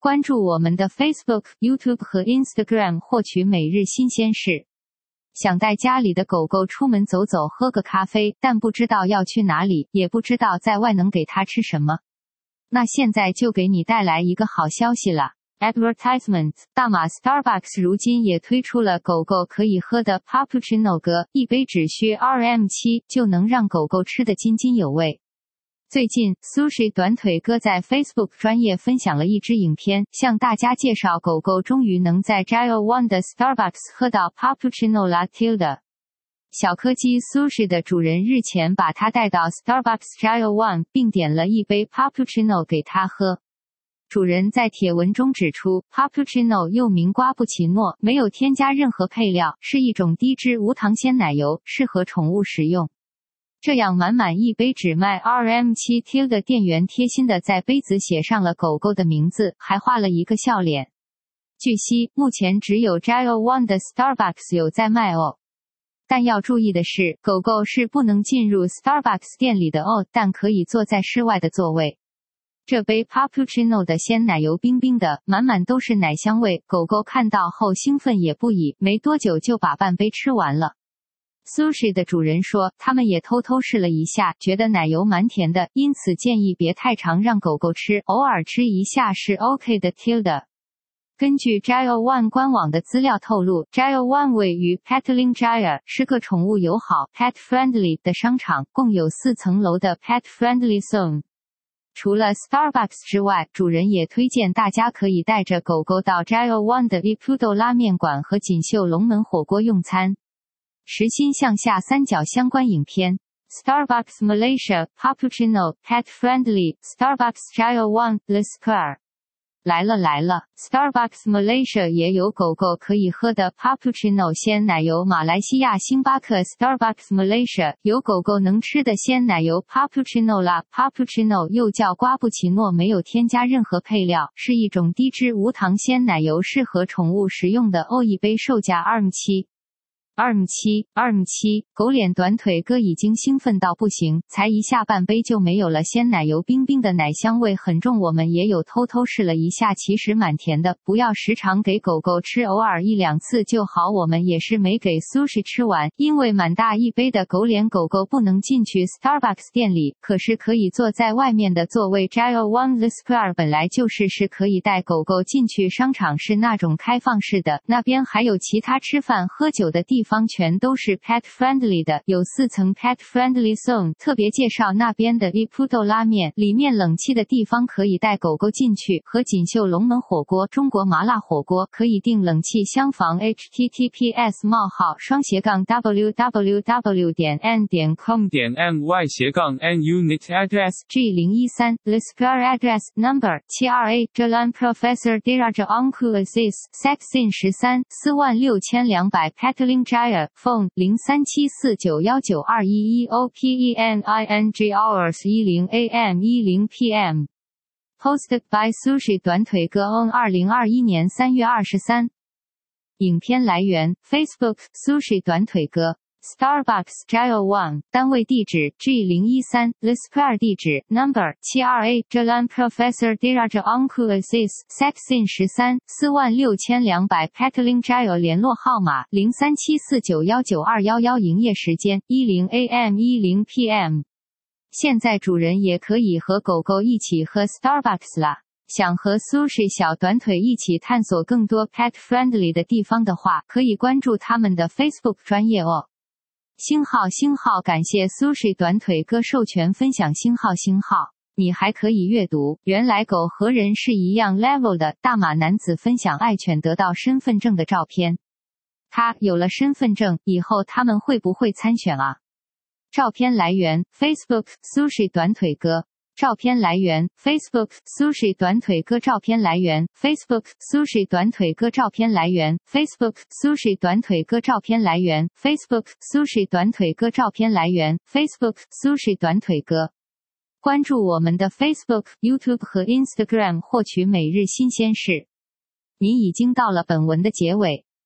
关注我们的 Facebook、YouTube 和 Instagram 获取每日新鲜事。想带家里的狗狗出门走走，喝个咖啡，但不知道要去哪里，也不知道在外能给它吃什么。那现在就给你带来一个好消息了。Advertisement， 大马 Starbucks 如今也推出了狗狗可以喝的 Puppuccino 哥，一杯只需 RM7 就能让狗狗吃得津津有味。最近 Sushi 短腿哥在 Facebook 专页分享了一支影片，向大家介绍狗狗终于能在 Gio One 的 Starbucks 喝到 Puppuccino Latte 的。小柯基 Sushi 的主人日前把它带到 Starbucks Gio One， 并点了一杯 Puppuccino 给它喝。主人在帖文中指出 ，Puppuccino 又名瓜布奇诺，没有添加任何配料，是一种低脂无糖鲜奶油，适合宠物食用。这样满满一杯只卖 RM7 的店员贴心的在杯子写上了狗狗的名字，还画了一个笑脸。据悉，目前只有 Gio One 的 Starbucks 有在卖哦。但要注意的是，狗狗是不能进入 Starbucks 店里的哦，但可以坐在室外的座位。这杯 Puppuccino 的鲜奶油冰冰的，满满都是奶香味，狗狗看到后兴奋也不已，没多久就把半杯吃完了。Sushi 的主人说，他们也偷偷试了一下，觉得奶油蛮甜的，因此建议别太常让狗狗吃，偶尔吃一下是 OK 的。Tilda。根据 Gio One 官网的资料透露 ，Gio One 位于 Petaling Jaya， 是个宠物友好 （pet friendly） 的商场，共有4层楼的 pet friendly zone。除了 Starbucks 之外，主人也推荐大家可以带着狗狗到 Gio One 的 Ippudo 拉面馆和锦绣龙门火锅用餐。实心向下三角相关影片 Starbucks Malaysia Puppuccino Pet Friendly Starbucks Gio One The Square 来了 Starbucks Malaysia 也有狗狗可以喝的 Puppuccino 鲜奶油。马来西亚星巴克 Starbucks Malaysia 有狗狗能吃的鲜奶油 Puppuccino 啦。 Puppuccino 又叫瓜布奇诺，没有添加任何配料，是一种低脂无糖鲜奶油，适合宠物食用的哦。一杯售价RM7。狗脸短腿哥已经兴奋到不行，才一下半杯就没有了，鲜奶油冰冰的，奶香味很重。我们也有偷偷试了一下，其实蛮甜的，不要时常给狗狗吃，偶尔1-2次就好。我们也是没给 Sushi 吃完，因为满大一杯的狗脸狗狗不能进去 Starbucks 店里，可是可以坐在外面的座位。 Gio One The Square 本来就是可以带狗狗进去，商场是那种开放式的，那边还有其他吃饭喝酒的地方，全都是 pet friendly 的，有4层 pet friendly zone。 特别介绍那边的 Ippudo 拉面，里面冷气的地方可以带狗狗进去，和锦绣龙门火锅、中国麻辣火锅可以订冷气厢房。 https://www.n.com.my/n unit address G013 The Square address number 728 Jalan Profesor Diraja Angku Aziz Section 13 46200 Petaling Jaya Phone 0374919211 OPENING Hours 10 AM 10 PM Posted by Sushi 短腿哥 on 2021年3月23。影片来源 Facebook Sushi 短腿哥。Starbucks Gio One 单位地址 G013 The Square 地址 Number 728 Jalan Profesor Diraja Angku Aziz Section 13 46200 Petaling Jaya 联络号码 0374919211 营业时间10 AM 10 PM。 现在主人也可以和狗狗一起喝 Starbucks 啦。想和 Sushi 小短腿一起探索更多 pet friendly 的地方的话，可以关注他们的 Facebook 专页哦。星号，感谢 Sushi 短腿哥授权分享。星号，你还可以阅读，原来狗和人是一样 level 的。大马男子分享爱犬得到身份证的照片。他有了身份证以后，他们会不会参选啊？照片来源 Facebook Sushi 短腿哥。照片来源 Facebook Sushi 短腿哥。照片来源 Facebook Sushi 短腿哥。照片来源 Facebook Sushi 短腿哥。照片来源 Facebook Sushi 短腿哥。照片来源 Facebook Sushi 短腿哥。关注我们的 Facebook、YouTube 和 Instagram 获取每日新鲜事。您已经到了本文的结尾。